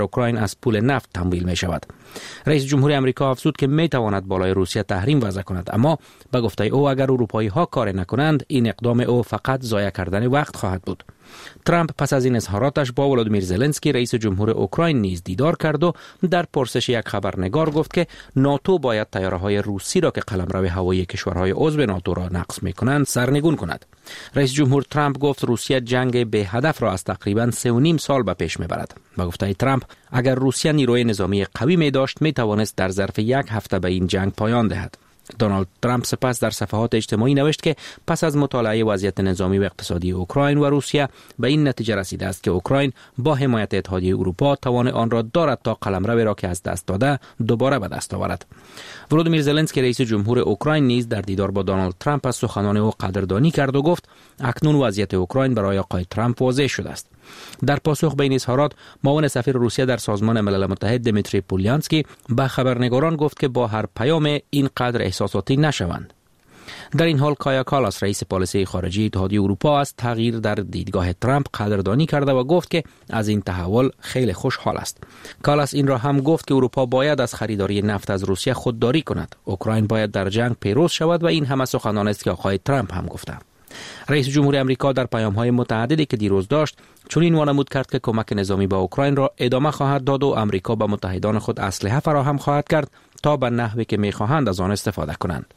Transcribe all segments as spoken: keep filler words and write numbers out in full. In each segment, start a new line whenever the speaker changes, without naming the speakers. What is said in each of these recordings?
اوکراین از پول نفت تمویل می شود. رئیس جمهور آمریکا افزود که می تواند بالای روسیه تحریم وضع کند، اما به گفته او اگر اروپایی ها کار نکنند این اقدام او فقط ضایع کردن وقت خواهد بود. ترامپ پس از این اظهاراتش با ولودیمیر زلنسکی رئیس جمهور اوکراین نیز دیدار کرد و در پرسش یک خبرنگار گفت که ناتو باید طیاره‌های روسی را که قلمرو هوایی کشورهای عضو ناتو را نقض می‌کنند سرنگون کند. رئیس جمهور ترامپ گفت روسیه جنگ به هدف را از تقریباً سه و نیم سال به پیش می‌برد. با گفته ترامپ اگر روسیه نیروی نظامی قوی می داشت می توانست در ظرف یک هفته به این جنگ پایان دهد. دونالد ترامپ سپس در صفحات اجتماعی نوشت که پس از مطالعه وضعیت نظامی و اقتصادی اوکراین و روسیه به این نتیجه رسیده است که اوکراین با حمایت اتحادیه اروپا توان آن را دارد تا قلمرو را که از دست داده دوباره به دست آورد. ولودیمیر زلنسکی رئیس جمهور اوکراین نیز در دیدار با دونالد ترامپ از سخنان او قدردانی کرد و گفت اکنون وضعیت اوکراین برای آقای ترامپ واضح شده است. در پاسخ به این اظهارات معاون سفیر روسیه در سازمان ملل متحد دمیتری پولیانسکی به خبرنگاران گفت که با هر پیام اینقدر احساساتی نشوند. در این حال کایا کالاس رئیس پالیسی خارجی اتحادیه اروپا از تغییر در دیدگاه ترامپ قدردانی کرده و گفت که از این تحول خیلی خوشحال است. کالاس این را هم گفت که اروپا باید از خریداری نفت از روسیه خودداری کند. اوکراین باید در جنگ پیروز شود و این همه سخنان است که آقای ترامپ هم گفته. رئیس جمهور آمریکا در پیام‌های متعددی که دیروز داشت چنین وانمود کرد که کمک نظامی به اوکراین را ادامه خواهد داد و آمریکا به متحدان خود اسلحه فراهم خواهد کرد تا به نحوی که می‌خواهند از آن استفاده کنند.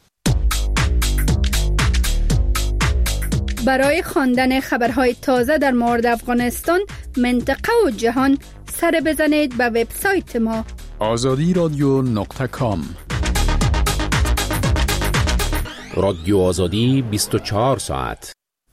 برای خواندن خبرهای تازه در مورد افغانستان، منطقه و جهان سر بزنید به وبسایت ما
آزادی رادیو نقطه کام.
رادیو آزادی بیست و چهار ساعت.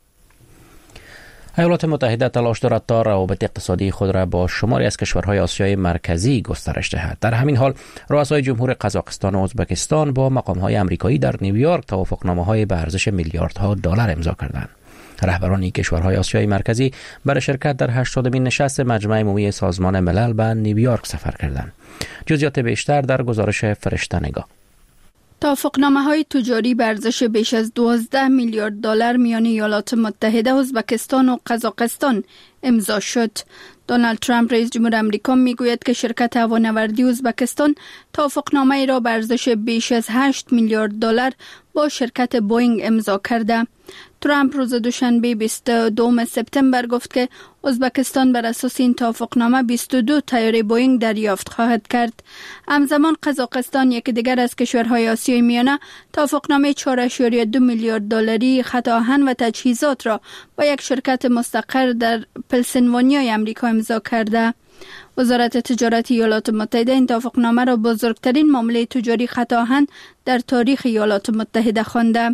ایالات متحده تلاش دارد تا روابط اقتصادی خود را با شماری از کشورهای آسیای مرکزی گسترش دهد. در همین حال رؤسای جمهور قزاقستان و ازبکستان با مقام‌های آمریکایی در نیویورک توافقنامه‌های به ارزش میلیاردها دلار امضا کردند. رهبران کشورهای آسیای مرکزی برای شرکت در هشتادمین نشست مجمع عمومی سازمان ملل به نیویورک سفر کردند. جزئیات بیشتر در گزارش فرشته نگاه.
توافقنامه‌های تجاری به ارزش بیش از دوازده میلیارد دلار میان ایالات متحده، ازبکستان و قزاقستان امضا شد. دونالد ترامپ رئیس جمهور آمریکا میگوید که شرکت هوانوردی ازبکستان توافقنامه‌ای را به ارزش بیش از هشت میلیارد دلار با شرکت بوئینگ امضا کرده. ترامپ روز دوشنبه بیست و دوم سپتامبر گفت که ازبکستان بر اساس این توافقنامه بیست و دو طیاره بوئینگ دریافت خواهد کرد. همزمان قزاقستان، یکی دیگر از کشورهای آسیای میانه، توافقنامه چهار ممیز دو میلیارد دلاری خط آهن و تجهیزات را با یک شرکت مستقر در پنسیلوانیای آمریکا امضا کرده. وزارت تجارت ایالات متحده این توافقنامه را بزرگترین معامله تجاری خط آهن در تاریخ ایالات متحده خوانده.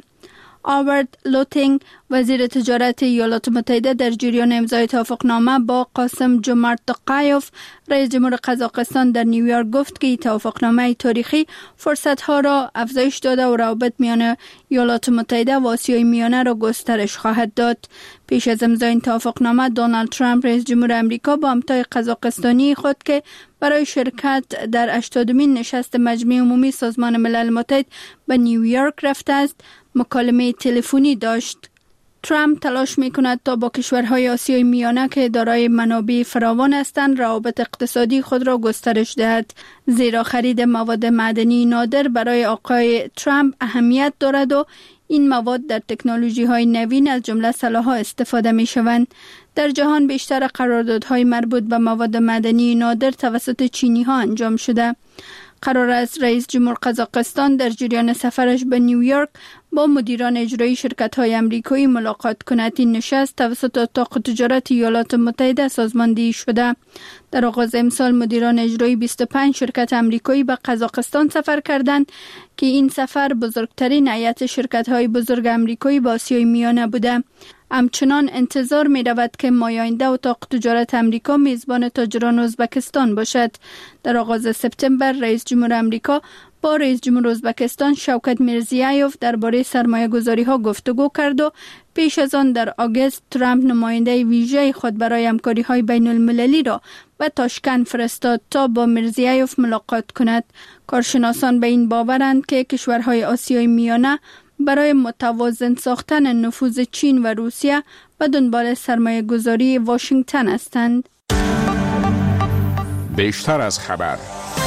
آوارد لوتینگ، وزیر تجارت ایالات متحده، در جریان امضای توافقنامه با قاسم جومارت توقایف، رئیس جمهور قزاقستان، در نیویورک گفت که این توافقنامه تاریخی فرصت‌ها را افزایش داده و روابط میان ایالات متحده و آسیای میانه را گسترش خواهد داد. پیش از امضای این توافقنامه، دونالد ترامپ رئیس جمهور آمریکا با همتای قزاقستانی خود که برای شرکت در هشتادمین نشست مجمع عمومی سازمان ملل متحد به نیویورک رفته است، مکالمه تلفنی داشت. ترامپ تلاش می‌کند تا با کشورهای آسیای میانه که دارای منابع فراوان هستند روابط اقتصادی خود را گسترش دهد، زیرا خرید مواد معدنی نادر برای آقای ترامپ اهمیت دارد و این مواد در تکنولوژی‌های نوین از جمله سلاح‌ها استفاده می‌شوند. در جهان بیشتر قراردادهای مربوط به مواد معدنی نادر توسط چینی‌ها انجام شده. قرار است رئیس جمهور قزاقستان در جریان سفرش به نیویورک با مدیران اجرایی شرکت‌های آمریکایی ملاقات کند. این نشست توسط اتاق تجارت ایالات متحده سازماندهی شده. در آغاز امسال مدیران اجرایی بیست و پنج شرکت آمریکایی به قزاقستان سفر کردند که این سفر بزرگترین هیئت شرکت‌های بزرگ آمریکایی به آسیای میانه بوده. همچنان انتظار می رود که ماه آینده اتاق تجارت آمریکا میزبان تاجران ازبکستان باشد. در آغاز سپتامبر رئیس جمهور آمریکا با رئیس جمهور ازبکستان شوکت میرزیایوف درباره سرمایه گذاری ها گفتگو کرد و پیش از آن در آگوست ترامپ نماینده ویژه خود برای همکاری های بین المللی را به تاشکند فرستاد تا با میرزیایوف ملاقات کند. کارشناسان به این باورند که کشورهای آسیای میانه برای متوازن ساختن نفوذ چین و روسیه به دنبال سرمایه گذاری واشنگتن هستند.
بیشتر از خبر.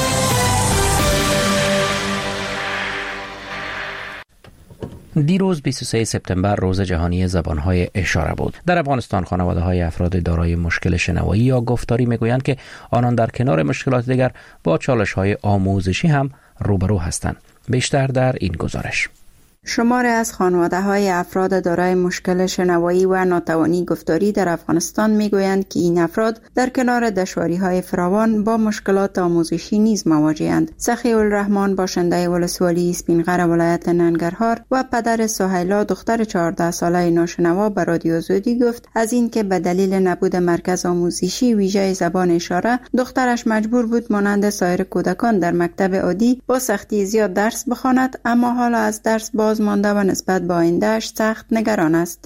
دیروز بیست و سوم سپتامبر روز جهانی زبانهای اشاره بود. در افغانستان خانواده‌های افراد دارای مشکل شنوایی یا گفتاری میگویند که آنان در کنار مشکلات دیگر با چالش‌های آموزشی هم روبرو هستند. بیشتر در این گزارش.
شماری از خانواده‌های افراد دارای مشکل شنوایی و ناتوانی گفتاری در افغانستان میگویند که این افراد در کنار دشواری‌های فراوان با مشکلات آموزشی نیز مواجه‌اند. سخی الرحمن باشنده ولسوالی اسپینغر ولایت ننگرهار و پدر سهیلا دختر چهارده ساله ناشنوا به رادیو زودی گفت از اینکه به دلیل نبود مرکز آموزشی ویژه زبان اشاره دخترش مجبور بود مانند سایر کودکان در مکتب عادی با سختی زیاد درس بخواند، اما حالا از درس باز مانده و نسبت به آینده‌اش سخت نگران است.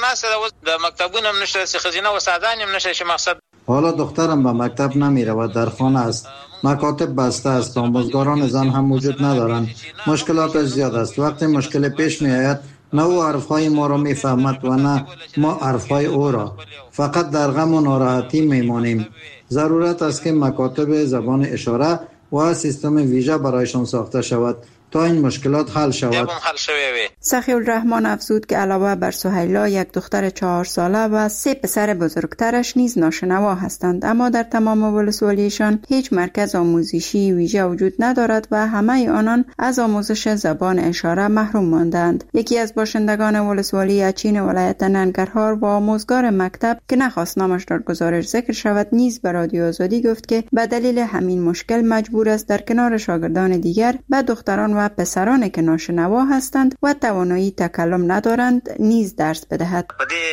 حالا دخترم به مکتب نمی رود، در خانه است. مکاتب بسته است، آموزگاران زن هم وجود ندارند. مشکلاتش زیاد است. وقتی مشکل پیش می آید نه او حرفهای ما را می فهمد و نه ما حرفهای او را. فقط در غم و ناراحتی می مانیم. ضرورت است که مکاتب زبان اشاره و سیستم ویژه برایشان ساخته شود تا این مشکلات حل شود.
سخی الرحمن افزود که علاوه بر سهیلا یک دختر چهار ساله و سه پسر بزرگترش نیز ناشنوا هستند، اما در تمام ولسوالیشان هیچ مرکز آموزشی ویژه وجود ندارد و همه آنان از آموزش زبان اشاره محروم ماندند. یکی از باشندگان ولسوالی اچین ولایت ننگرهار و آموزگار مکتب که نخواست نامش در گزارش ذکر شود نیز به رادیو آزادی گفت که به دلیل همین مشکل مجبور است در کنار شاگردان دیگر به دختران و پسرانی که ناشنوا هستند و توانایی تکلم ندارند نیز درس بدهد.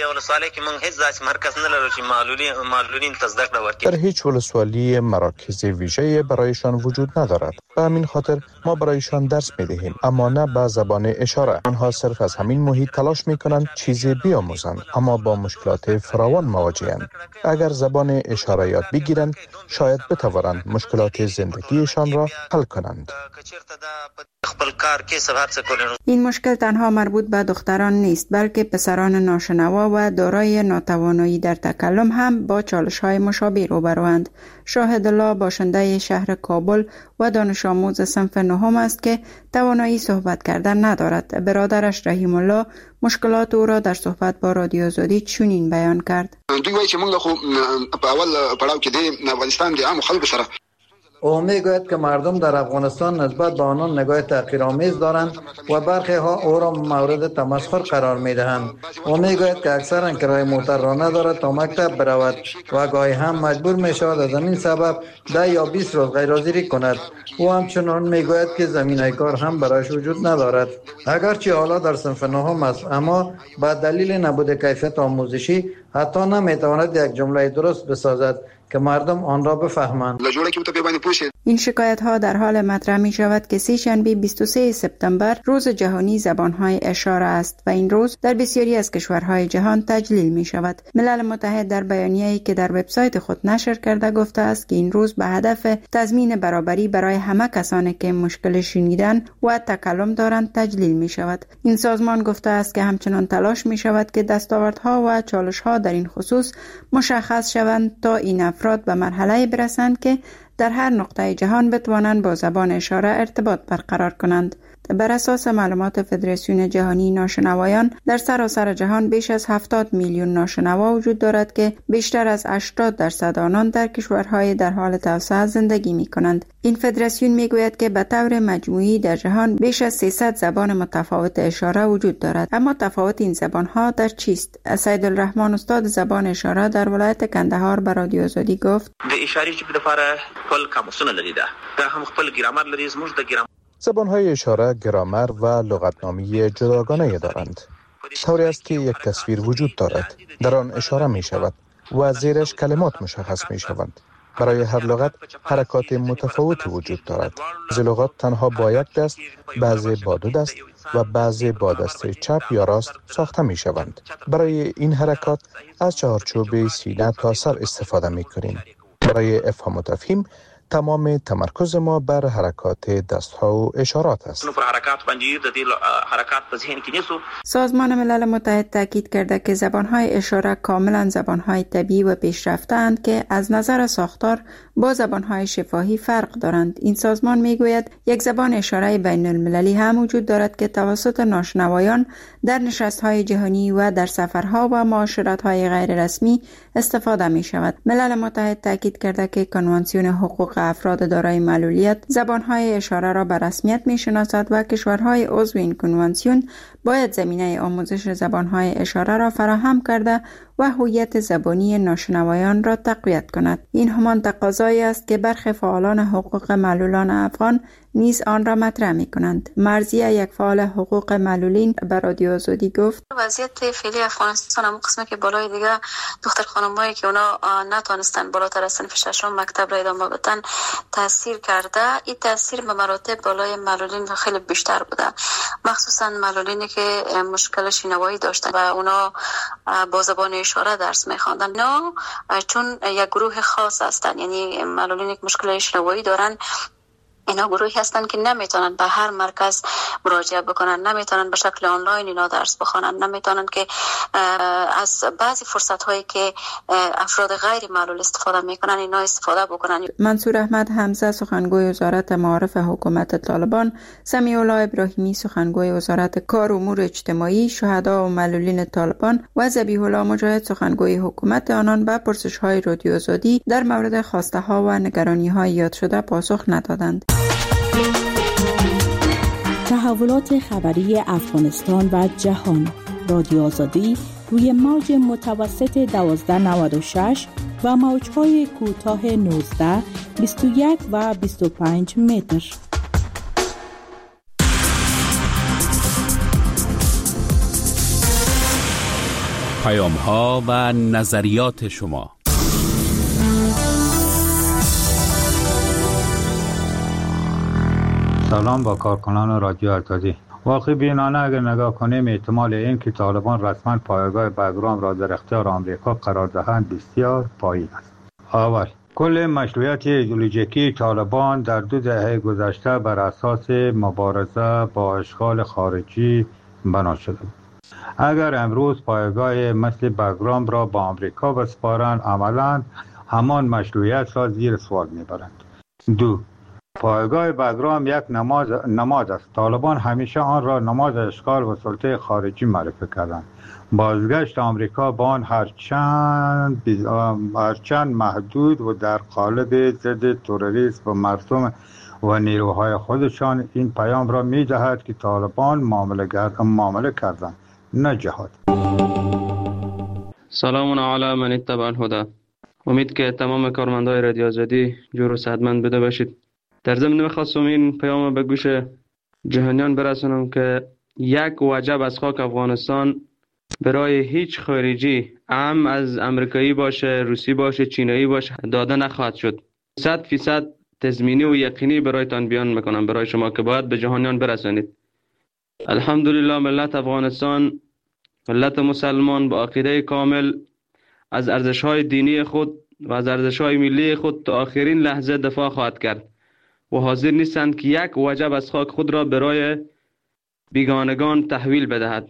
در هیچ ولسوالی مراکز ویژه برایشان وجود ندارد. به همین خاطر ما برایشان درس می‌دهیم، اما نه به زبان اشاره. آنها صرف از همین محیط تلاش می‌کنند چیزی بیاموزند، اما با مشکلات فراوان مواجهند. اگر زبان اشاره یاد بگیرند شاید بتوانند مشکلات زندگیشان را حل کنند.
این مشکل تنها مربوط به دختران نیست، بلکه پسران ناشنوا و دارای ناتوانایی در تکلم هم با چالش‌های مشابه روبروند. شاهد الله باشنده شهر کابل و دانش آموز صنف نهم است که توانایی صحبت کردن ندارد. برادرش رحیم الله مشکلات او را در صحبت با رادیو آزادی چنین بیان کرد.
دوی وایي چې موږ خو په اول پړاو کې د افغانستان د عام خلکو سره
او میگوید که مردم در افغانستان نسبت به آنان نگاه تحقیرآمیز دارند و برخی ها او را مورد تمسخر قرار میدهند. او میگوید که اکثرا کرایه موتر را ندارد تا مکتب برود و گاهی هم مجبور می شود از همین سبب ده یا بیست روز غیرحاضری کند. او همچنان میگوید که زمینه کار هم برایش وجود ندارد. اگرچه حالا در صنف نهم است، اما با دلیل نبود کیفیت آموزشی حتی نمیتواند یک جمله درست بسازد که مردم آن را بفهمند.
این شکایت ها در حال مطرح می شود که سه شنبه بیست و سوم سپتامبر روز جهانی زبانهای اشاره است و این روز در بسیاری از کشورهای جهان تجلیل می شود. ملل متحد در بیانیه‌ای که در وبسایت خود نشر کرده گفته است که این روز به هدف تضمین برابری برای همه کسانی که مشکل شنیدن و تکلم دارند تجلیل می شود. این سازمان گفته است که همچنان تلاش می شود که دستاوردها و چالش‌ها در این خصوص مشخص شوند تا این افراد به مرحله برسند که در هر نقطه جهان بتوانند با زبان اشاره ارتباط برقرار کنند. بر اساس معلومات فدراسیون جهانی ناشنوایان در سراسر جهان بیش از هفتاد میلیون ناشنوا وجود دارد که بیشتر از هشتاد درصد آنان در کشورهای در حال توسعه زندگی می کنند. این فدراسیون می گوید که به طور مجموعی در جهان بیش از سیصد زبان متفاوت اشاره وجود دارد، اما تفاوت این زبان ها در چیست؟ سید الرحمن استاد زبان اشاره در ولایت کندهار به رادیو آزادی گفت:
د اشاره چې په لپاره خپل قاموسونه لري ده دا هم خپل ګرامر لري زموږ د ګرامر
زبان‌های اشاره گرامر و لغتنامه جداگانه دارند. طوری است که یک تصویر وجود دارد، در آن اشاره می شود و زیرش کلمات مشخص می شوند. برای هر لغت حرکات متفاوتی وجود دارد. بعضی لغات تنها با یک دست، بعضی با دو دست و بعضی با دست چپ یا راست ساخته می شوند. برای این حرکات از چهارچوب سینه تا سر استفاده می کنیم. برای افهام و تفهیم تمام تمرکز ما بر حرکات دستها و اشارات است.
سازمان ملل متحد تاکید کرده که زبانهای اشاره کاملا زبانهای طبیعی و پیشرفته‌اند که از نظر ساختار با زبانهای شفاهی فرق دارند. این سازمان میگوید یک زبان اشاره بین المللی هم وجود دارد که توسط ناشنوایان در نشست‌های جهانی و در سفرها و معاشرت‌های غیر رسمی استفاده می شود. ملل متحد تاکید کرده که کنوانسیون حقوق افراد دارای معلولیت زبانهای اشاره را به رسمیت می شناسد و کشورهای عضو این کنوانسیون باید زمینه آموزش زبانهای اشاره را فراهم کرده و هویت زبانی ناشنوایان را تقویت کند. این همان تقاضایی است که برخی فعالان حقوق معلولان افغان نیز آن را مطرح می کنند. مرضیه، یک فعال حقوق معلولین، به رادیو آزادی گفت
وضعیت فعلی افغانستان هم قسمه که بالای دیگه دختر خانمایی که اونا نتونستن بالاتر از صنف ششم مکتب را ادامه بدن تاثیر کرده. این تاثیر به مراتب بالای معلولین خیلی بیشتر بوده، مخصوصا معلولینی که مشکل شنوایی داشتن و اونا با زبان اشاره درس می‌خواندن. نه چون یک گروه خاص هستن، یعنی معلولینی که مشکل شنوایی دارن، اینا گروهی هستن که نمیتونن به هر مرکز مراجعه بکنن، نمیتونن به شکل آنلاین اینا درس بخونن، نمیتونن که از بعضی فرصت هایی که افراد غیر معلول استفاده میکنن اینا استفاده بکنن.
منصور احمد حمزه سخنگوی وزارت معارف حکومت طالبان، سمیع الله ابراهیمی سخنگوی وزارت کار و امور اجتماعی، شهدا و معلولین طالبان و ذبیح الله مجاهد سخنگوی حکومت آنان به پرسش های رادیو آزادی در مورد خواسته ها و نگرانی های یاد شده پاسخ ندادند.
تحولات خبری افغانستان و جهان. رادیو آزادی روی موج متوسط دوازده نود و شش و موج‌های کوتاه نوزده، بیست و یک و بیست و پنج متر.
پیام‌ها و نظریات شما.
سلام با کارکنان رادیو آزادی. واقعی بینانه اگر نگاه کنیم احتمال این که طالبان رسما پایگاه بگرام را در اختیار آمریکا قرار دهند بسیار پایین است. اول، کل مشروعیت ایدئولوژیکی طالبان در دو دهه گذشته بر اساس مبارزه با اشغال خارجی بنا شده بود. اگر امروز پایگاه مثل بگرام را با آمریکا بسپارند، عملاً همان مشروعیت را زیر سوال میبرند. دو، پایگاه بگرام یک نماد نماد است. طالبان همیشه آن را نماد اشغال و سلطه خارجی معرفی کردند. بازگشت آمریکا با آن هرچند هرچند محدود و در قالب ضد تروریسم و مرسوم و نیروهای خودشان این پیام را می دهد که طالبان معامله معامله کردند، نه جهاد.
سلام علی من اتبع الهدى. امید که تمام کارمندای رادیو آزادی جور و صحتمند بوده باشید. در ضمن می‌خواستم این پیام به گوش جهانیان برسونم که یک وجب از خاک افغانستان برای هیچ خارجی، هم از امریکایی باشه، روسی باشه، چینایی باشه، داده نخواهد شد. صد فیصد تضمینی و یقینی برایتان بیان میکنم برای شما که باید به جهانیان برسانید. الحمدلله ملت افغانستان، ملت مسلمان با عقیده کامل از ارزش‌های دینی خود و از ارزش‌های ملی خود تا آخرین لحظه دفاع خواهد کرد و حاضر نیستند که یک وجب از خاک خود را برای بیگانگان تحویل بدهد.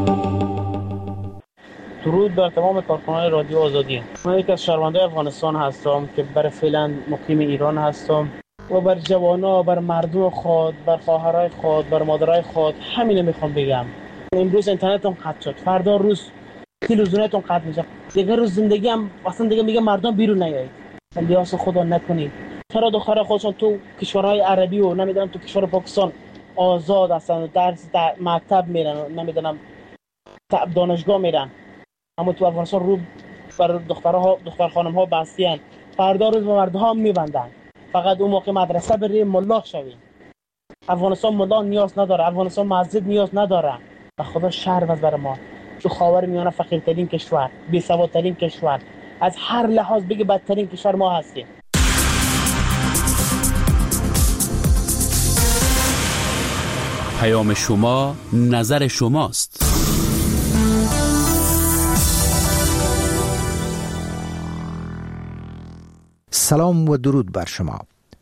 درود بر تمام کارکنان رادیو آزادی. من یک از شهروندان افغانستان هستم که بر فعلا مقیم ایران هستم و بر جوانا، بر مردم خود، بر خواهرای خود، بر مادرای خود همینه میخوام بگم. امروز اینترنتتون قطع شد، فردا روز تلویزیونتون قطع میشه، دیگه روز زندگی هم اصلا دیگه میگه مردم بیرون نیایید. الیاس خدا نکنید. چرا دخترای خودشون تو کشورهای عربی و نمیدونم تو کشور پاکستان آزاد هستن، درس در مکتب میرن، نمیدونم دانشگاه میرن، اما تو افغانستان رو بر دخترها دختر خانم ها بستیان، فردا روز به مردها میبندن. فقط اون موقع مدرسه بری ملا شوی. افغانستان ملا نیاز نداره، افغانستان مسجد نیاز نداره. و خدا شر از بر ما تو خاورمیانه فقیرترین کشور، بی‌سوادترین کشور، از هر لحاظ بگی بدترین کشور ما هستیم.
پیام شما نظر شماست.
سلام و درود بر شما.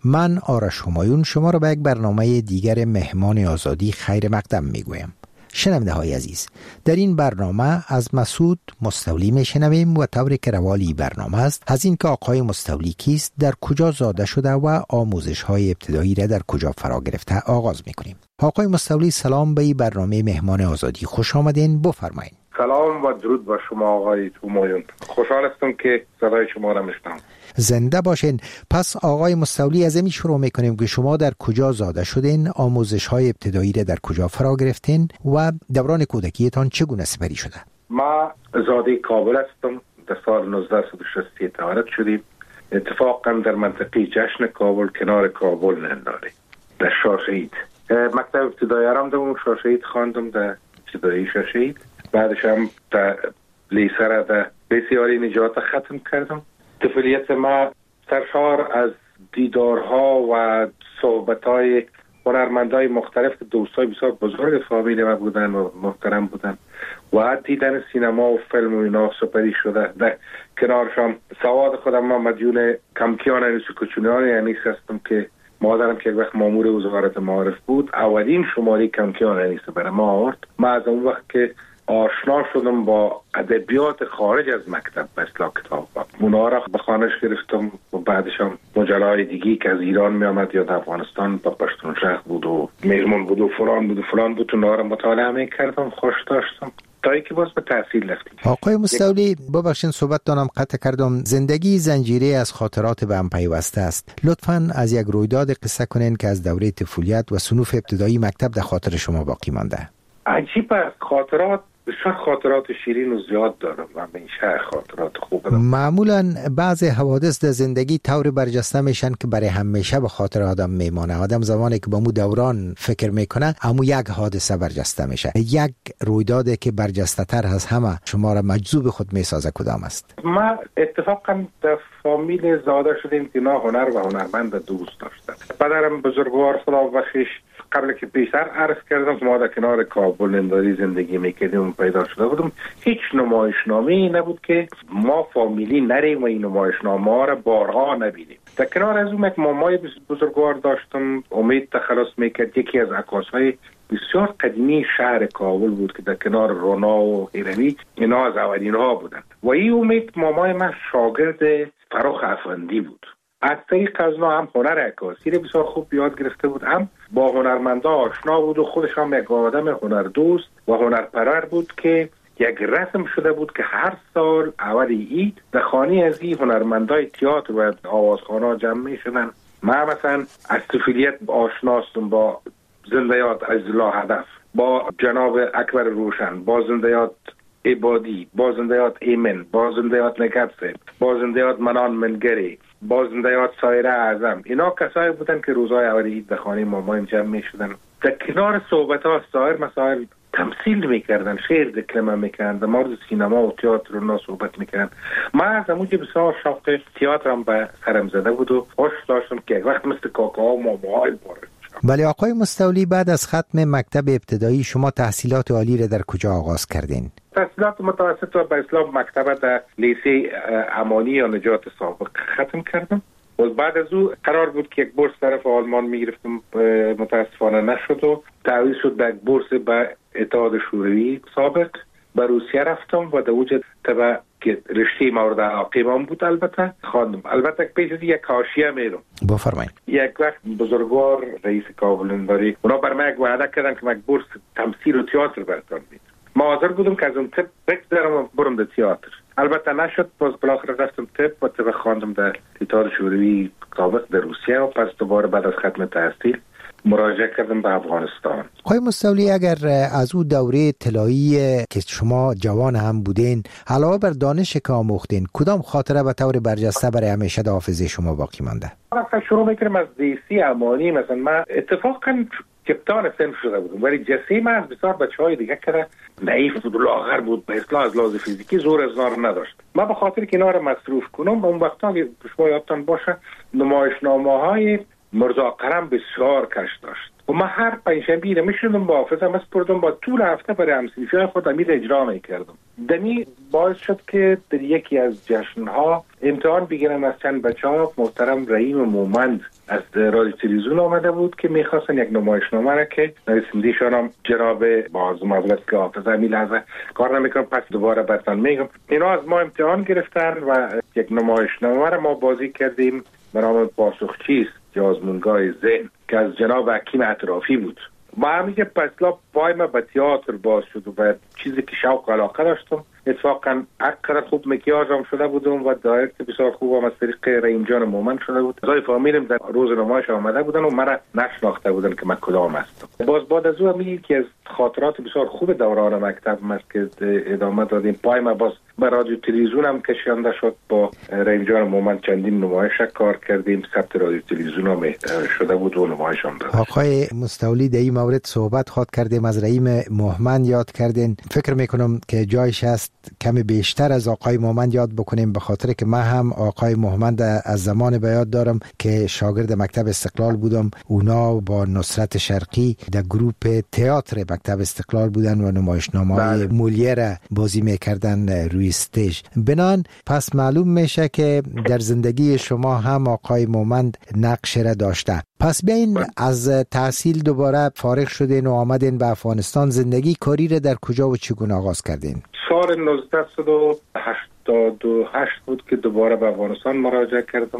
من آرش همایون شما را به یک برنامه دیگر مهمان آزادی خیر مقدم میگویم. شنونده های عزیز، در این برنامه از مسعود مستولی میشنویم و طوری که روالی برنامه است از این که آقای مستولی کیست، در کجا زاده شده و آموزش های ابتدایی را در کجا فرا گرفته آغاز میکنیم. آقای مستولی سلام به این برنامه مهمان آزادی، خوش آمدین، بفرمایید.
سلام و درود با شما آقای همایون، خوشحال هستم که صدای شما را میشنوم.
زنده باشین. پس آقای مستولی از این شروع میکنیم که شما در کجا زاده شدین، آموزش های ابتدایی را در کجا فرا گرفتین و دوران کودکیتان چگونه سپری شده؟
ما زاده کابل هستم، در سال نوزده صد و شصت تولد شدیم، اتفاقا در منطقه جشن کابل کنار کابل ننداره در شاشهید. مکتب ابتدایی هم در شاشهید خواندم، در ابتدایی شاشهید. بعدش هم در لیسه را در بسیاری نجات ختم کردم. طفولیت ما سرشار از دیدارها و صحبتهای هنرمندای مختلف، دوستای بسیار بزرگ فامیل ما بودن و محترم بودن و دیدن سینما و فیلم و اینا سپری شده. در کنارشان سواد خودم ما مدیون کمکیان انیس کوچونیان انیس هستم که مادرم که یک وقت مامور وزارت معارف بود اولین شماره کمکیان انیس برای ما آورد. ما از اون وقت که آشنا شدم با ادبیات خارج از مکتب به اصطلاح کتاب اونا را به خانش گرفتم و بعدش هم مجله‌های دیگی که از ایران می آمد یا در افغانستان با پشتون شهر بود و میرمون بود و فلان بود و فلان بود اونا را مطالعه می کردم، خوش داشتم تا اینکه باز به تحصیل رفتیم.
آقای مستولی ببخشید صحبت دانم قطع کردم، زندگی زنجیره از خاطرات به هم پیوسته است. لطفاً از یک رویداد قصه کنین که از دوره طفولیت و صنوف ابتدایی مکتب در خاطر شما باقی مانده.
عجیب است، خاطرات بسیار خاطرات شیرین و زیاد دارم و همیشه خاطرات خوب دارم.
معمولا بعض حوادث در زندگی طور برجسته میشن که برای همیشه به خاطر آدم میمانه. آدم زمانی که با مو دوران فکر میکنه امو یک حادثه برجسته میشه. یک رویدادی که برجسته تر از همه شما را مجذوب خود میسازه کدام است؟
ما اتفاقا در فامیل زاده شدیم که نه هنر و هنرمند دوست داشتن. پدرم بزرگوار خدا بخشش قبل که پیشتر عرض کردم که ما در کنار کابل ننداری زندگی میکردیم و پیدا شده بودم، هیچ نمایشنامه‌ای نبود که ما فامیلی نریم و این نمایشنامه ها را بارها نبینیم. در کنار از اون یک مامای بزرگوار داشتم، امید تخلص میکرد، یکی از عکاسهای بسیار قدیمی شهر کابل بود که در کنار رونا و هیروی اینا از اولین ها بودند و این امید مامای من شاگرد فروخ افندی بود. از طریق از اونا هم هنر عکاسی رو بسیار خوب یاد گرفته بود، هم با هنرمندا آشنا بود و خودش هم یک آدم هنردوست و هنرپرور بود که یک رسم شده بود که هر سال اول عید در خانه از این هنرمندای تئاتر و آوازخوان‌ها جمع می‌شدن. من مثلا از طفولیت آشناستم با زنده یاد عزیزالله هدف، با جناب اکبر روشن، با زنده یاد عبادی، با زنده یاد ایمن، با زنده یاد نگبسه، با زنده یاد منان منگری، با زنده یاد سایره اعظم. اینا کسایی بودن که روزهای اول عید به خانه مامایم جمع می شدن. در کنار صحبت ها سایر مسائل تمثیل میکردن، شعر دکلمه میکردن، در مورد سینما و تئاتر اونا صحبت میکردن. من از همونجا بسیار شوق تئاترم به سرم زده بود و خوش داشتم که یک وقت مثل کاکا و ماماهای باره.
ولی آقای مستولی بعد از ختم مکتب ابتدایی شما تحصیلات عالی را در کجا آغاز کردین؟
تحصیلات متوسط و به اصطلاح مکتب در لیسه امانی یا نجات سابق ختم کردم و بعد از او قرار بود که یک بورس طرف آلمان میگرفتم، متاسفانه نشد و تعویض شد به یک بورس به اتحاد شوروی سابق. به روسیه رفتم و در اونجا تبع که رشته مورد علاقه من بود البته خواندم. البته پیش از یک حاشیه میرم.
بفرمایید.
یک وقت بزرگوار رئیس کابل ننداری اونا بر من یک وعده کردن که من بورس تمثیل و تئاتر براتون میدم. ما حاضر بودم که از اون طب بگذرم و برم در تئاتر. البته نشد، باز بالاخره رفتم طب و طب خواندم در اتحاد شوروی سابق در روسیه و پس دوباره بعد از ختم تحصیل مراجعه کردم به افغانستان.
آقای مستولی اگر از او دوره طلایی که شما جوان هم بودین علاوه بر دانش که آموختین کدام خاطره به طور برجسته برای همیشه در حافظه شما باقی مانده؟
مثلا شروع میکنم از دیسی امانی. مثلا من اتفاقا کپتان سن شده بودم ولی جسه من از بسیار بچه های دیگه که نحیف بود و لاغر بود به اصطلاح از لحاظ فیزیکی زور از نار نداشت. من به خاطر که اینا رو مصروف کنم اون وقتا که شما یادتان باشه نمایشنامه های مرزا کرم بسیار کش داشت و من هر پنجشنبه میشدم با حافظم اسپردم با طول هفته برای همسنفیان خود امید اجرا میکردم. دمی باعث شد که در یکی از جشنها امتحان بگیرم از چند بچه ها. محترم رحیم مومند از رادیو تلویزیون آمده بود که میخواستن یک نمایشنامه را که نویسنده‌شان هم جناب باز معذرت که حافظ همین لحظه کار نمیکنم، پس دوباره براتون میگم. اینا از ما امتحان گرفتن و یک نمایشنامه را ما بازی کردیم به نام پاسخ چیست یا آزمونگاه ذهن که از جناب حکیم اطرافی بود. ما همیشه پسلا پای ما به تئاتر باز شد و چیزی که شوق علاقه داشتم. اتفاقا اکثر خوب مکیاج هم شده بودم و دایرکت بسیار خوب هم از طریق رحیم جان مومن شده بود. زای فامیلم در روز نمایش آمده بودن و مرا نشناخته بودن که من کدام هستم. باز بعد از او همی که از خاطرات بسیار خوب دوران مکتب است که ادامه دادیم. پای ما باز به رادیو تلویزیون هم کشانده شد، با رحیم جان مومن چندین نمایش کار کردیم. ثبت رادیو تلویزیون هم شده بود و نمایش هم داد.
آقای مستولی در این مورد صحبت خواهد کردیم، از رحیم مومن یاد کردین. فکر میکنم که جایش است کمی بیشتر از آقای مومن یاد بکنیم، به خاطر که من هم آقای مومن از زمان به یاد دارم که شاگرد مکتب استقلال بودم. اونا با نصرت شرقی در گروپ تئاتر مکتب استقلال بودن و نمایشنامه‌های مولیر بازی میکردن روی استیج. بنان پس معلوم میشه که در زندگی شما هم آقای مومن نقش را داشته. پس بیاین از تحصیل دوباره فارغ شدین و آمدین به افغانستان. زندگی کاری را در کجا و چگونه آغاز کردین؟
سال نوزده و هشتاد و هشت بود که دوباره به افغانستان مراجعه کردم.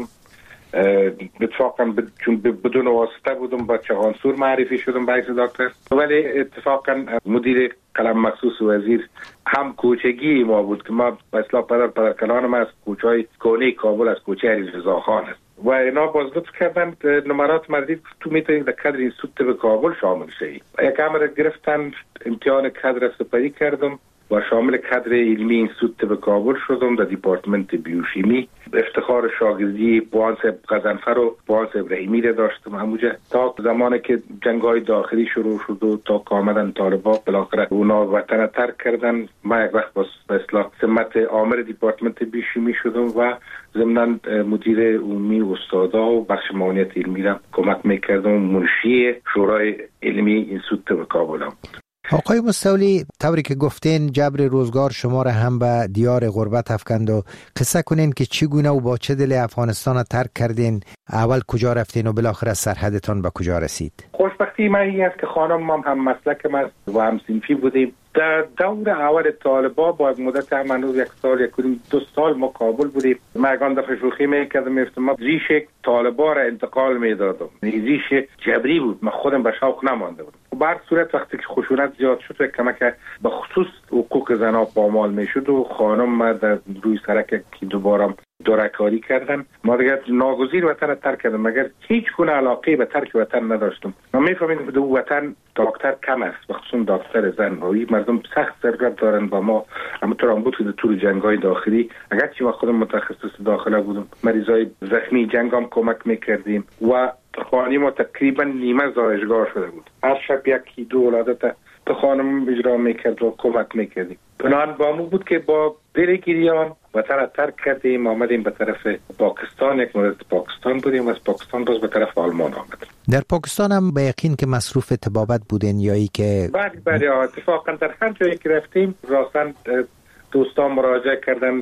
اتفاقا چون بدون واسطه بودم با چغانسور معرفی شدم به حیث دکتر، ولی اتفاقا مدیر قلم مخصوص وزیر هم کوچگی ما بود که ما به اصطلاح پدر پدر کلان ما از کوچهای کونه کابل از کوچه علی رضا خان است و اینا باز لطف کردن نمرات مردید تو میتونید در کادر اینستیتوت به کابل شامل شید. یک امر گرفتن، امتحان کادر سپری کردم و شامل کادر علمی اینستیتوت به کابل شدم در دیپارتمنت بیوشیمی. افتخار شاگردی بوان صاحب غضنفر و بوان صاحب رحیمی را داشتم همونجا تا زمانی که جنگ‌های داخلی شروع شد و تا که آمدن طالبان بالاخره اونا وطن ترک کردن. من یک وقت با اصطلاح سمت عامر دیپارتمنت بیوشیمی شدم و ضمن مدیر عمومی استادا و بخش معاونیت علمی را کمک میکردم. منشی شورای علمی اینستیتوت به کابل هم.
آقای مستولی، طوری که گفتین جبر روزگار شما را هم به دیار غربت افکند و قصه کنین که چگونه و با چه دل افغانستان ترک کردین، اول کجا رفتین و بالاخره سرحدتان به کجا رسید؟
خوشبختی من این است که خانم هم هم مسلک ما و هم صنفی بودیم. در دور اول طالبا با مدت هنوز یک سال یک دو سال ما کابل بودیم. من اگان دفعه شوخی میکردم میفتم ما ریش طالبا را انتقال میدادم، ریش جبری بود، من خودم به شوق نمانده بودم. بر صورت وقتی که خشونت زیاد شد و کمک به خصوص حقوق زنها پامال میشد و خانم ما در روی سرک که دوباره دورکاری کردن، ما دیگه ناگزیر وطن ترک کردم مگر هیچ گونه علاقه به ترک وطن نداشتم. ما میفهمیم که دو وطن دکتر کم است، بخصوص دکتر زن روی مردم سخت ضرورت دارن با ما. همونطور هم بود که در طول جنگ‌های داخلی اگرچه ما خودم متخصص داخله بودم مریضای زخمی جنگ هم کمک میکردیم و خانه ما تقریبا نیمه زایشگاه شده بود. هر شب یکی دو ولادت تو خانم اجرا میکرد و کمک میکردیم. بنابراین با مو بود که با دل گریان وطن ترک کردیم، آمدیم به طرف پاکستان. یک مدت پاکستان بودیم، از پاکستان باز به طرف آلمان آمدیم.
در پاکستان هم به یقین که مصروف طبابت بودین یا ای که
بله بله اتفاقا در هر جایی که رفتیم راستن دوستان مراجعه کردند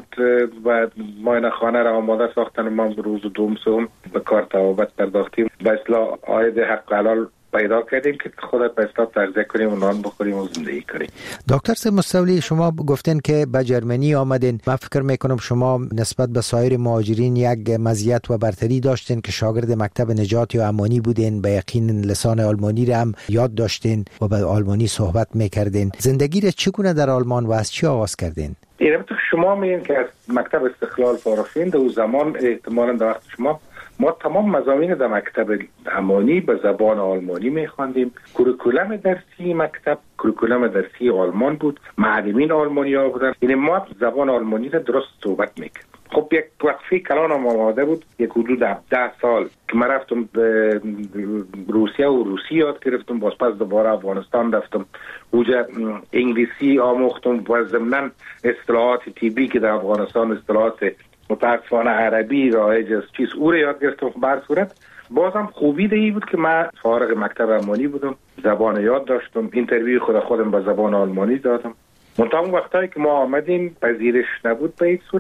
و معاینه خانه را آماده ساختن و ما روز دوم سوم به کار طبابت پرداختیم. به اصطلاح عاید حق حلال پیدا کردیم که خودت به اصطلاح تغذیه کنیم و نان بخوریم و زندگی کنیم.
دکتر صاحب مستولی، شما گفتین که به جرمنی آمدین. من فکر میکنم شما نسبت به سایر مهاجرین یک مزیت و برتری داشتین که شاگرد مکتب نجات یا امانی بودین، به یقین لسان آلمانی را هم یاد داشتین و به آلمانی صحبت میکردین. زندگی را چگونه در آلمان و از چی آغاز کردین؟
البته شما میگین که از مکتب استقلال فارغ شدین، در زمان احتمالاً در وقت شما ما تمام مضامین در مکتب امانی به زبان آلمانی میخواندیم. کوریکولم درسی مکتب کوریکولم درسی آلمان بود، معلمین آلمانی ها بودن، یعنی ما زبان آلمانی را درست صحبت میکرد. خب یک وقفه کلان هم آماده بود، یک حدود ده سال که من رفتم به روسیه و روسی یاد گرفتم، باز پس دوباره افغانستان رفتم اونجا انگلیسی آموختم و ضمناً اصطلاحات طبی که در افغانستان اصطلاحات متاسفانه عربی رایج است چیز او رو یاد گرفتم. بر صورت بازم خوبی دیگه بود که من فارغ مکتب آلمانی بودم، زبان یاد داشتم، اینترویو خود خودم با زبان آلمانی دادم. منتها اون وقتایی که ما آمدیم پذیرش نبود به این صورت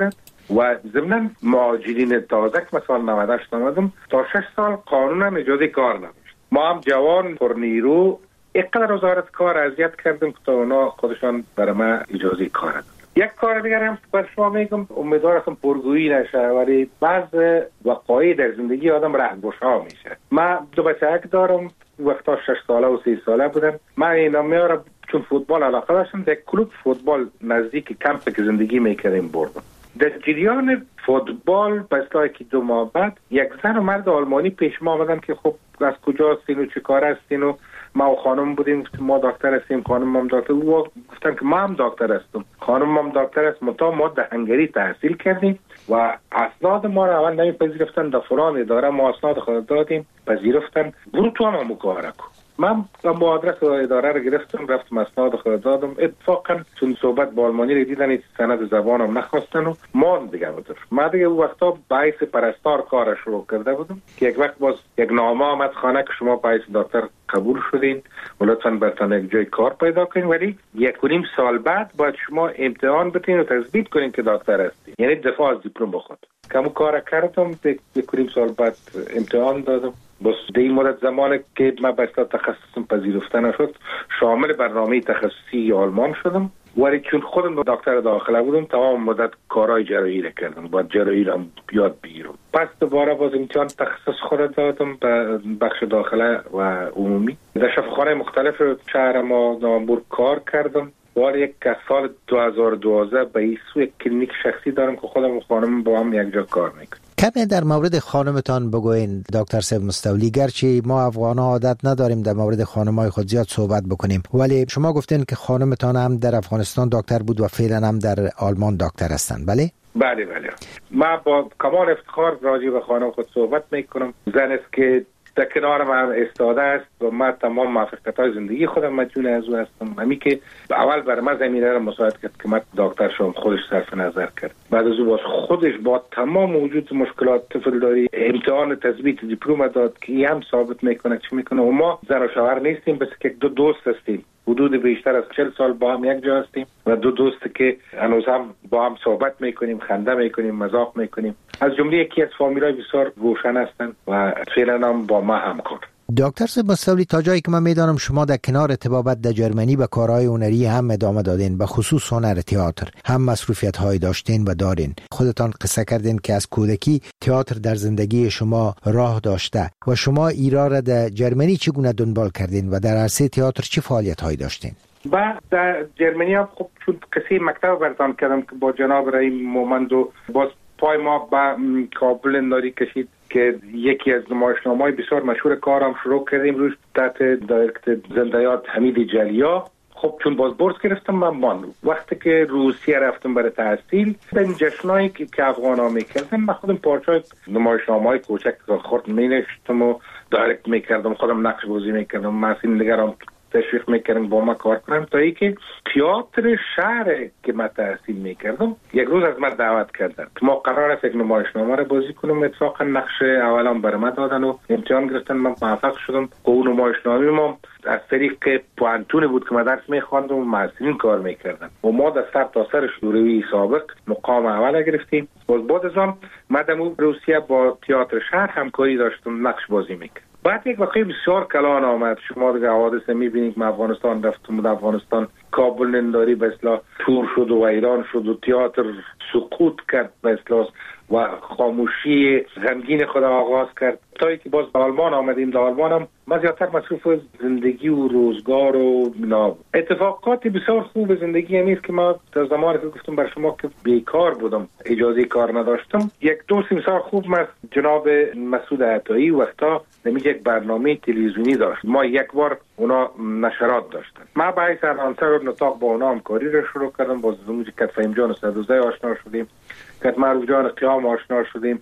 و ضمن مهاجرین تازه که مثلا نود و هشت آمدم تا شش سال قانون هم اجازه کار نداشت. ما هم جوان پر نیرو اینقدر وزارت کار اذیت کردیم که تا اونا خودشان برای ما اجازه کار دادن. یک کار دیگر هم بر شما میگم، امیدوارم پرگویی نشه، ولی بعض وقایع در زندگی آدم رهگشا میشه. من دو بچه‌ک دارم، وقتا شش ساله و سی ساله بودن. من اینا میارم چون فوتبال علاقه داشتم، در کلوب فوتبال نزدیک کمپ که زندگی میکردیم بردم. در جریان فوتبال پس که دو ماه بعد یک زن و مرد آلمانی پیش ما آمدن که خب از کجا هستین و چه کار هستین و ما و خانم بودیم، ما دکتر هستیم، خانم هم دکتر. او گفتن که ما هم دکتر هستم، خانم هم دکتر است، متا ما در هنگری تحصیل کردیم و اسناد ما را اول نمیپذیرفتن. در فلان اداره ما اسناد خود دادیم، پذیرفتن، برو تو هم همو کار کن. من با آدرس اداره رو گرفتم، رفتم اسناد خود دادم. اتفاقا چون صحبت با آلمانی رو دیدن، سند زبانم نخواستن و ما دیگه بودم. ما دیگه اون وقتا باعث پرستار کار شروع کرده بودم که یک وقت باز یک نامه آمد خانه که شما باعث دکتر قبول شدین و لطفاً برتان یک جای کار پیدا کنین، ولی یک و نیم سال بعد باید شما امتحان بتین و تثبیت کنین که دکتر هستین، یعنی دفاع از دیپلم بخود. کمو کار کردم، یک و نیم سال بعد امتحان دادم. بس در این مدت زمانی که من بسیار تخصصم پذیرفته نشد، شامل برنامه تخصصی آلمان شدم، ولی چون خودم دکتر داخله بودم تمام مدت کارهای جراحی را کردم، باید جراحی را یاد بگیرم. پس دوباره باز امتحان تخصص خود دادم به بخش داخله و عمومی. در شفاخانه مختلف شهر ما نامبور کار کردم. ولی یک سال دو هزار و دوازده به ایسو یک کلینیک شخصی دارم که خودم و خانم با هم یک جا کار میکنم.
کمی در مورد خانمتان بگوین دکتر صاحب مستولی. گرچه ما افغانا عادت نداریم در مورد خانمای خود زیاد صحبت بکنیم، ولی شما گفتین که خانمتان هم در افغانستان دکتر بود و فعلا هم در آلمان دکتر هستند، بله؟
بله بله. من با کمال افتخار راجع به خانم خود صحبت میکنم. زن است که در کنار من استاده است و من تمام موفقیت‌های زندگی خودم مدیون از او هستم. همین که اول برای من زمینه را مساعد کرد که من دکتر شدم، خودش صرف نظر کرد. بعد از او باز خودش با تمام وجود مشکلات طفل داری امتحان تثبیت دیپلم داد که این هم ثابت میکنه چی میکنه. و ما زن و شوهر نیستیم، بس که دو دوست هستیم، حدود بیشتر از چهل سال با هم یک جا هستیم و دو دوست که هنوز هم با هم صحبت میکنیم، خنده میکنیم، مزاح میکنیم. از جمله یکی از فامیلای بسیار روشن هستن و فعلا هم با ما همکار.
دکتر صاحب مستولی، تا جایی که من میدانم شما در کنار طبابت در جرمنی به کارهای هنری هم ادامه دادین، به خصوص هنر تئاتر هم مصروفیت های داشتین و دارین. خودتان قصه کردین که از کودکی تئاتر در زندگی شما راه داشته و شما ایرا را در جرمنی چگونه دنبال کردین و در عرصه تئاتر چه فعالیت هایی داشتین؟
بعد در جرمنی هم خب چون قصه مکتب برتان کردم که با جناب رئیم مومند و باز پای ما به کابل انداری کشید که یکی از نمایشنامه‌های بسیار مشهور کارم شروع کردیم روش تحت دایرکت زنده‌یاد حمید جلیا. خب چون باز بورس گرفتم من ماندم. وقتی که روسیه رفتم برای تحصیل، این جشنایی که, که افغانا میکردن من خودم پارچه‌های نمایشنامه‌های کوچک خورد مینوشتم و دایرکت میکردم، خودم نقش بازی میکردم، مسئولین دیگران تشویق میکردم با ما کار کنم، تا اینکه تئاتر شهر که من تحصیل میکردم یک روز از من دعوت کردن که ما قرار است یک نمایشنامه را بازی کنم. اتفاقا نقش اولام برای من دادن و امتحان گرفتن، من موفق شدم. اون نمایشنامه ما از طریق پوانتون بود که من درس میخواندم و مسئولین کار میکردن و ما در سر تا سر شوروی سابق مقام اول گرفتیم. باز بعد از آن من روسیه با تئاتر شهر همکاری داشتم، نقش بازی میکردم. بعد یک واقعی بسیار کلان آمد. شما دیگه حوادث میبینید که افغانستان رفتم و افغانستان کابل ننداری به اصطلاح تور شد و ایران شد و تئاتر سقوط کرد به اصطلاح و خاموشی غمگین خود آغاز کرد تا اینکه باز به آلمان آمدیم. در آلمان هم من زیادتر مصروف زندگی و روزگار و اینا. اتفاقات بسیار خوب زندگی همیست که ما در زمانی که گفتم بر شما که بیکار بودم، اجازه کار نداشتم، یک دوست بسیار خوب من جناب مسعود عطایی وقتا نمیشه یک برنامه تلویزیونی داشت. ما یک بار اونا نشرات داشتن، من باعث انانسر و نطاق با اونا همکاری رو شروع کردم. باز زمانی که فهیم جان صدوزه آشنا شدیم، که معروف جان قیام آشنا شدیم.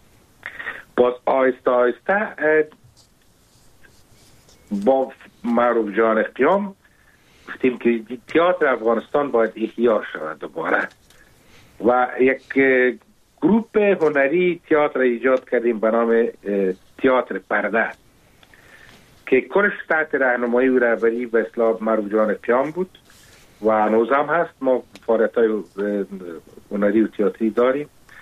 باز آهسته آهسته با معروف جان قیام گفتیم که تئاتر افغانستان باید احیا شود دوباره و یک گروپ هنری تئاتر ایجاد کردیم به نام تئاتر پرده که کلش تحت راهنمایی و رهبری به اصطلاح معروف جان قیام بود و هنوز هم هست. ما فعالیت‌های هنری و تئاتری داریم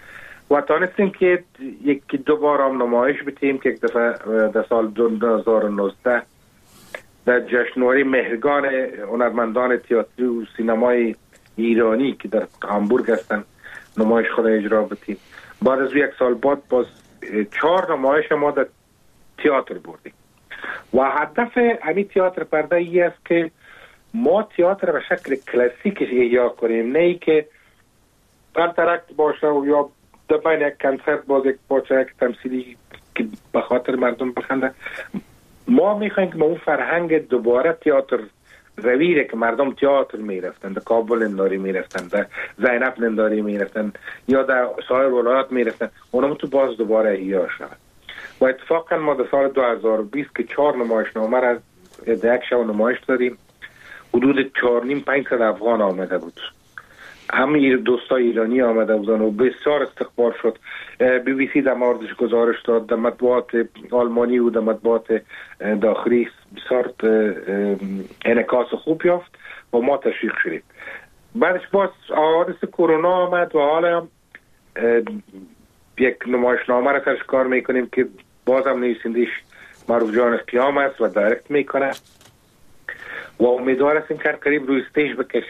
و تانستیم که یکی دو بار هم نمایش بتیم که یک دفعه در سال دو هزار و نوزده در جشنواره مهرگان هنرمندان تئاتر و سینمای ایرانی که در هامبورگ هستن نمایش خود اجرا بتیم. بعد از یک سال بعد باز چهار نمایش ما در تئاتر بردیم و هدف همین تئاتر پرده ای است که ما تئاتر به شکل کلاسیک احیا کنیم، نه ای که انترکت باشه و یا در بین یک کنسرت باز یک باشه یک تمثیلی که به خاطر مردم بخنده. ما میخوایم که ما اون فرهنگ دوباره تئاتر رویره که مردم تئاتر میرفتن، در کابل انداری میرفتن، در زینب انداری میرفتن یا در سایر ولایات میرفتن، اونم تو باز دوباره احیا شد. و اتفاقا ما در سال دو هزار و بیست که چهار نمایشنامه را در یک شب نمایش داریم، حدود چهار نیم پنج صد افغان آمده بود. همه دوستای ایرانی آمده بودن و بسیار استقبال شد. بی بی سی در موردش گزارش داد، در مطبوعات آلمانی و در مطبوعات داخلی بسیار انعکاس خوب یافت و ما تشویق شدیم. بعدش باز حادث کرونا آمد و حالا هم یک نمایشنامه را سرش کار میکنیم که بازم نویسندش معروف جان قیام است و دایرکت میکنه و امیدوار هستیم که قریب روی استیج بکشیم.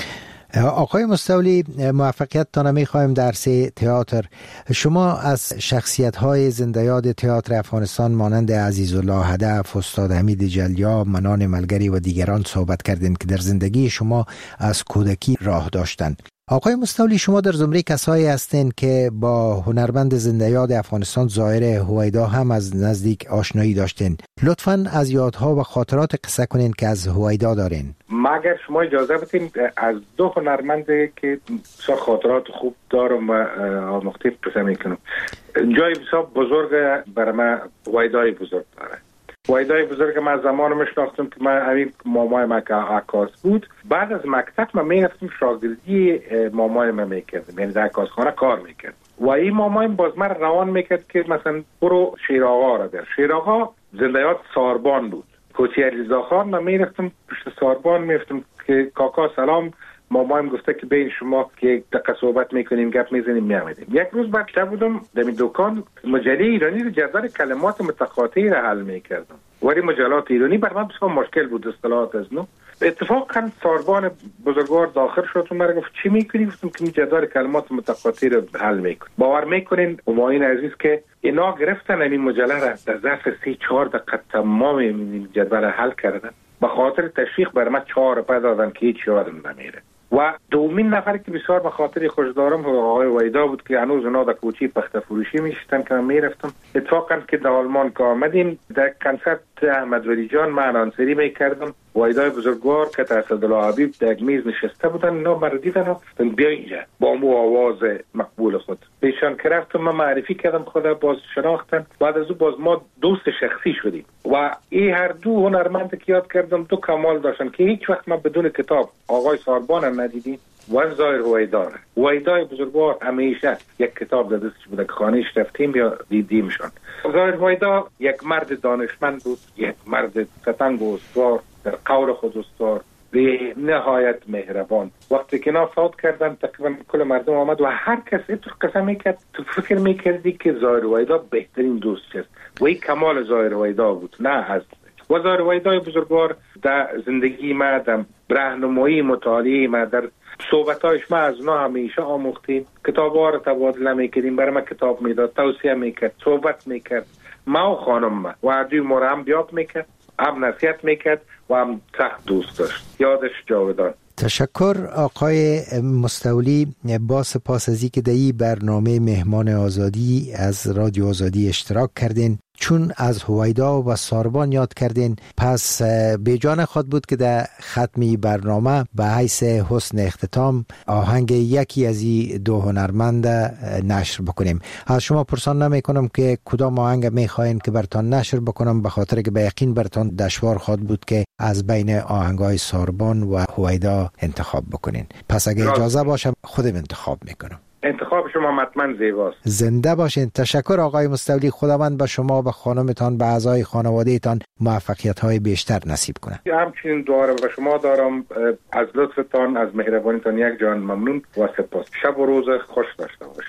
آقای مستولی، موفقیت تانه میخوایم در سه تئاتر. شما از شخصیت های زنده یاد تئاتر افغانستان مانند عزیزالله هدف، استاد حمید جلیا، منان ملگری و دیگران صحبت کردین که در زندگی شما از کودکی راه داشتند. آقای مستولی، شما در زمره کسایی هستین که با هنرمند زنده یاد افغانستان ظاهر هویدا هم از نزدیک آشنایی داشتین. لطفاً از یادها و خاطرات قصه کنین که از هویدا دارین.
مگر شما اجازه بدین از دو هنرمند که بسیار خاطرات خوب دارم و آموخته قصه میکنم. جای بسیار بزرگ برای من هویدای بزرگ داره. هویدای بزرگ من زمان میشناختم که من همین مامای من که عکاس بود. بعد از مکتب من میرفتم شاگردی مامای من میکردم، یعنی در عکاسخانه کار میکردم و این مامای باز من روان میکرد که مثلا برو شیراغا را بر. شیراغا زنده یاد ساربان بود. کوچی علیزا خان من میرفتم پشت ساربان میرفتم که کاکا سلام، مامایم گفته که بین شما که دقیقه صحبت میکنیم گپ میزنیم میامدیم. یک روز بعد شب بودم در این دکان مجله ایرانی رو جدول کلمات متقاطعی را حل میکردم. ولی مجلات ایرانی بر من بسیار مشکل بود اصطلاحات از نو. اتفاقا ساربان بزرگوار داخل شد و مرا گفت چی میکنی؟ گفتم که جدول کلمات متقاطعی رو حل میکنم. باور میکنین همایون عزیز که اینا گرفتن این مجله را در ظرف سی چهار دقیقه تمام این جدول حل کردن. به خاطر تشویق بر من چهار روپیه دادن که هیچ یادم نمیره. و دومین نفر که بسیار به خاطر خوش دارم آقای وحیدا بود که هنوز اونا در کوچی پخته فروشی میشتن که من میرفتم. اتفاقا که در آلمان که آمدیم در کنسرت احمد ولی جان من آنسری میکردم. وحیدای بزرگوار که اسدالله حبیب در یک میز نشسته بودن، اینا مرا دیدن و بیا اینجا با مو آواز مقبول خود پیشان که رفتم من معرفی کردم، خدا باز شناختن. بعد از او باز ما دوست شخصی شدیم و این هر دو هنرمند که یاد کردم دو کمال داشتن که هیچ وقت من بدون کتاب آقای ساربان هم ندیدیم و ظاهر هویدا. هویدای بزرگوار همیشه یک کتاب در دستش بوده که خانه‌اش رفتیم یا دیدیمشان. ظاهر هویدا یک مرد دانشمند بود، یک مرد ستنگ و استوار، در قول خود استوار، به نهایت مهربان. وقتی که اینا فوت کردن تقریبا کل مردم آمد و هر کسی تو قسم میکرد، تو فکر میکردی که ظاهر هویدا بهترین دوست است و این کمال ظاهر هویدا بود. نه هست و ظاهر هویدای بزرگوار در زندگی ما، در راهنمایی مطالعه ما، در صحبتایش ما از اونا همیشه آموختیم. کتاب‌ها رو تبادله میکردیم، برای ما کتاب میداد، توصیه میکرد، صحبت میکرد. ما و خانم ما و دوی ما رو هم بیاد میکرد، هم نصیحت میکرد و هم سخت دوست داشت. یادش جاودان.
تشکر آقای مستولی. با سپاس از اینکه در این برنامه مهمان آزادی از رادیو آزادی اشتراک کردین. چون از هویدا و ساربان یاد کردین، پس به جان خود بود که در ختمی برنامه به حیث حسن اختتام آهنگ یکی از این دو هنرمند نشر بکنیم. از شما پرسان نمی کنم که کدام آهنگ می خواهید که برتان نشر بکنم، به خاطر که به یقین برتان دشوار خود بود که از بین آهنگای ساربان و هویدا انتخاب بکنین. پس اگه اجازه باشم خودم انتخاب میکنم.
انتخاب شما حتما زیباست.
زنده باشین. تشکر آقای مستولی. خداوند به شما و خانمتان به اعضای خانواده تان موفقیت های بیشتر نصیب کنه.
همچنین دعا را به شما دارم. از لطفتان، از مهربانیتان یک جان ممنون و سپاس. شب و روز خوش داشته باشید.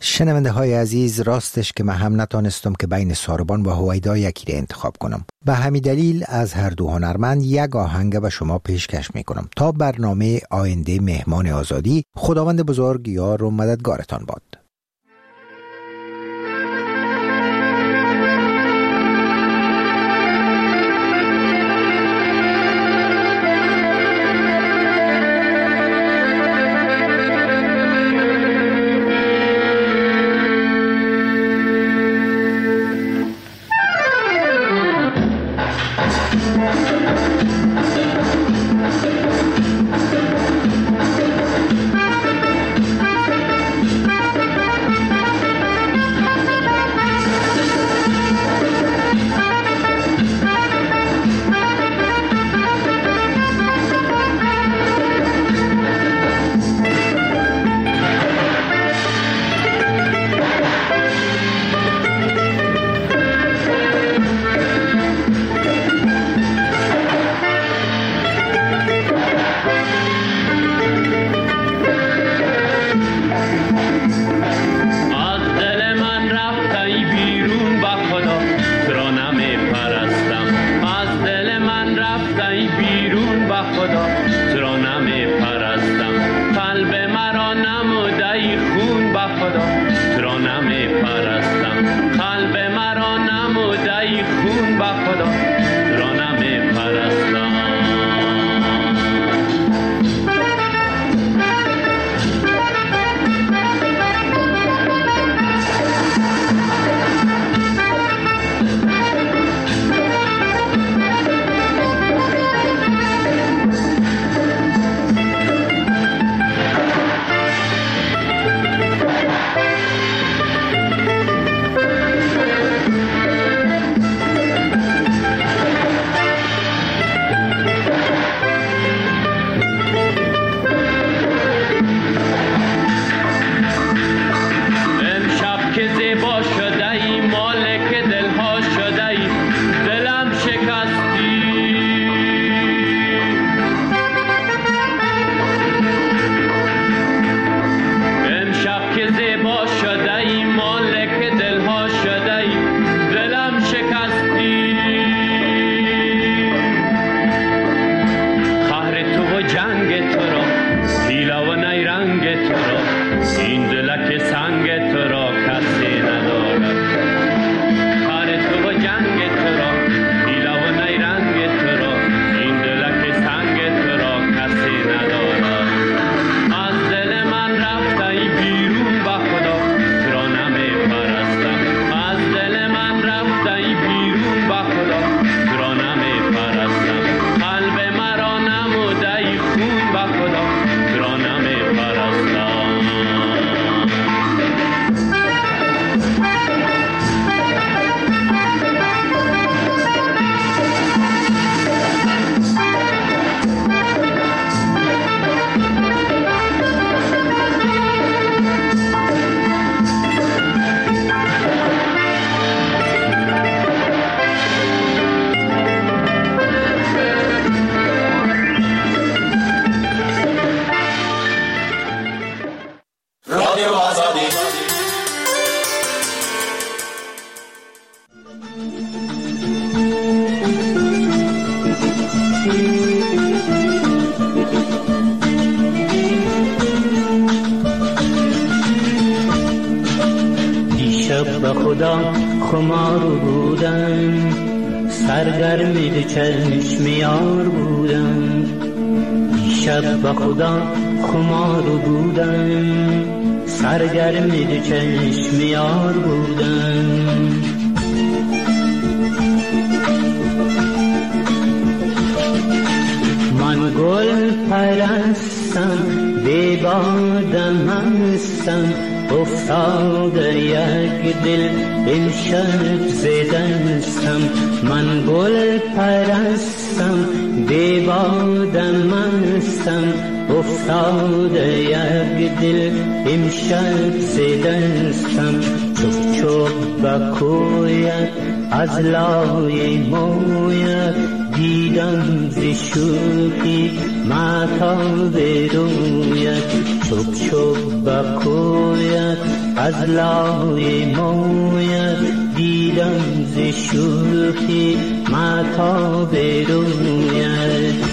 شنونده های عزیز، راستش که من هم نتانستم که بین ساربان و هویدا یکی را انتخاب کنم. به همین دلیل از هر دو هنرمند یک آهنگ به شما پیشکش میکنم تا برنامه آینده مهمان آزادی خداوند بزرگ یار و مددگارتان باد.
خدا خمار بودم، سرگرم چشم یار بودم. شب به خدا خمار بودم، سرگرم چشم یار بودم. من گل پرستم، بی بادم هستم، افتاده یک دل این شب زدستم. من گل پرستم، بی بادم هستم، افتاده یک دل این شب زدستم. چوب چوب با کویت از لای مویت، دیدم ز شوخی ماتاب رویت. چوب چوب با کویت از لای مویت دیدم ز شوخی مهتاب رویت.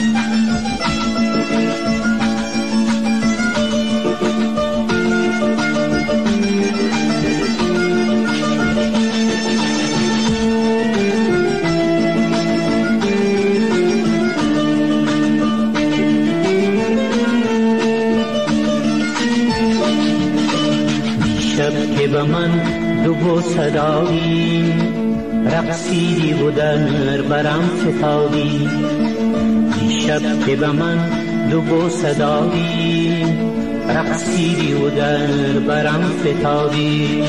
به من دو گو صدایی رقصیدی و در برم فتادی. دیشب که به من دو گو صدایی رقصیدی و در برم فتادی.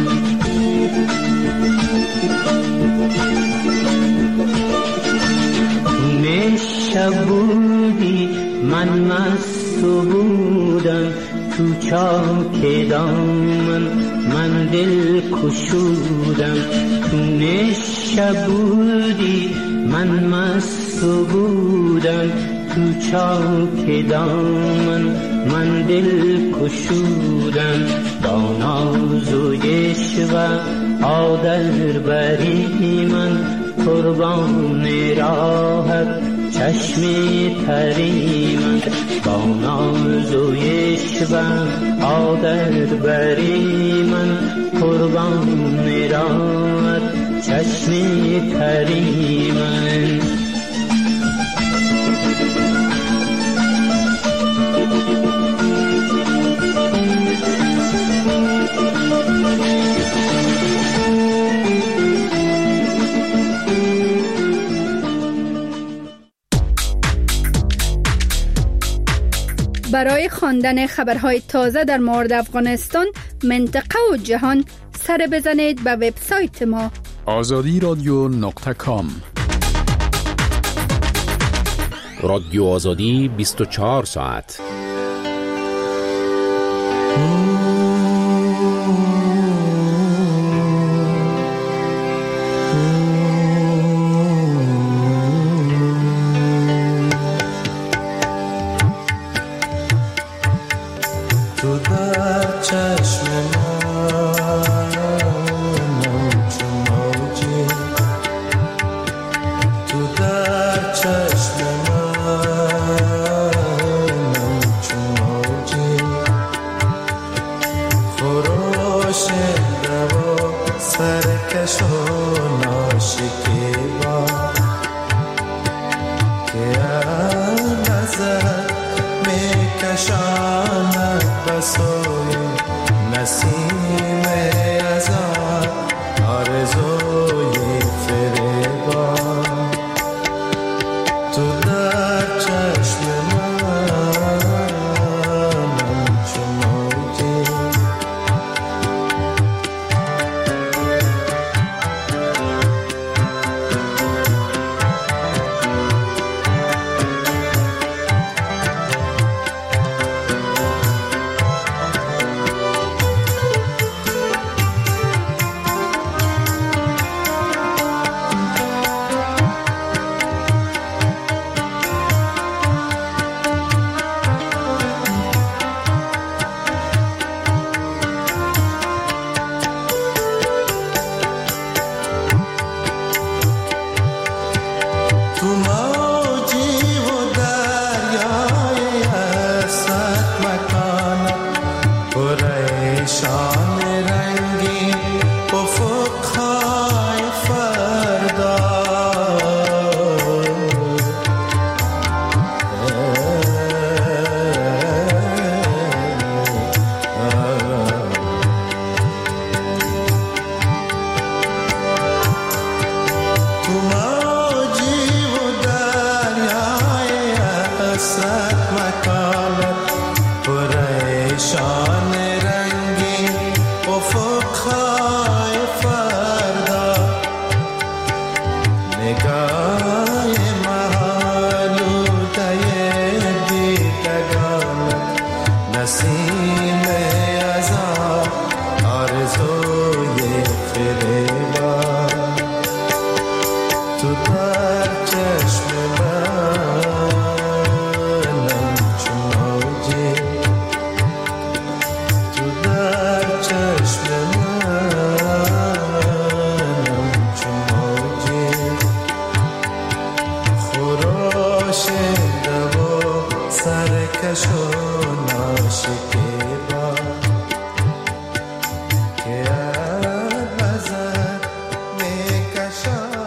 شب بودی من مست بودم تو چاک دامن من دل کشودم. تو شب بودی من مست بودم تو چاک دامن من دل کشودم. با ناز و عشق آدل بری من قربان راهت چشم تری من. با ناز و عشق آدل بری من قربان راهت چشم تری من.
برای خواندن خبرهای تازه در مورد افغانستان، منطقه و جهان سر بزنید به وبسایت ما
آزادی رادیو نقطه کام.
رادیو آزادی بیست و چهار ساعت.
تو در چشم